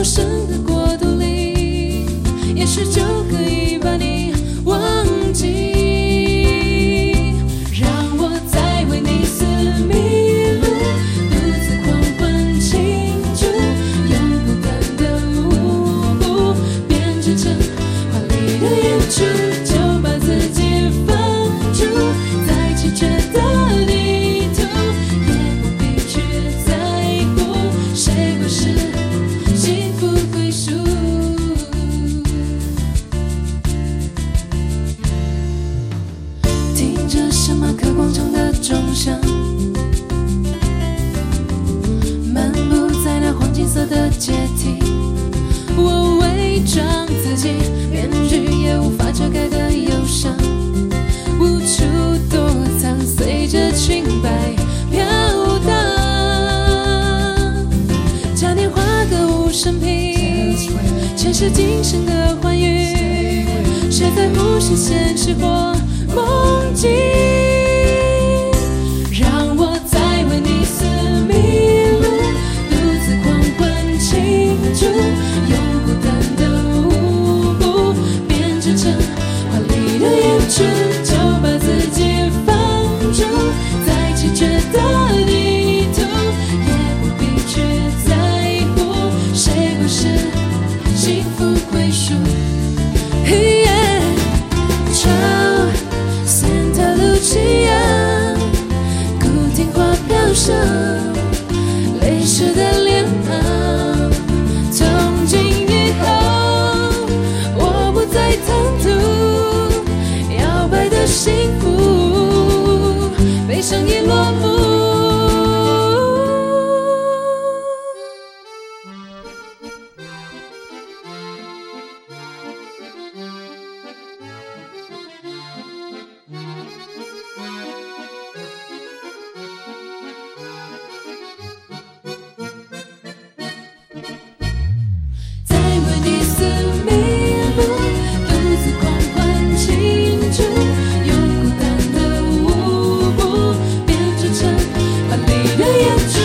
陌生的国度里，也许就可以把你忘记。让我再为你死迷路，独自狂欢庆祝，用孤单的舞步编织成华丽的演出，就把自己放逐在崎岖的地图，也不必去在乎谁会是幸福归属。听着圣马可广场的钟响，漫步在那黄金色的阶梯，我伪装自己，面具也无法遮盖的忧伤，无处躲藏，随着裙摆飘荡。嘉年华歌舞升平，前世今生的欢愉，谁在乎是现实或梦境？让我再为你死迷路，独自狂欢庆祝，用孤单的舞步编织成华丽的演出，就把自己放逐在崎岖的地图，也不必去在乎谁会是幸福归属。Ciao Santa Lucia， 古亭花飘上泪湿的脸庞，从今以后我不再唐突，摇摆的幸福悲伤已落幕。再为你死迷路，独自狂欢庆祝，用孤单的舞步编织成华丽的演出，